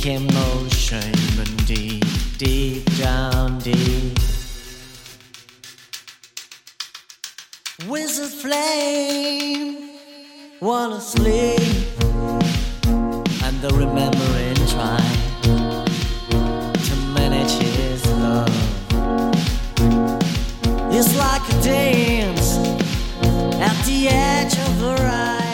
him no shame and deep, deep down deep. Wizard flame, wanna sleep, and the remembering try to manage his love. It's like a dance at the edge of the ride.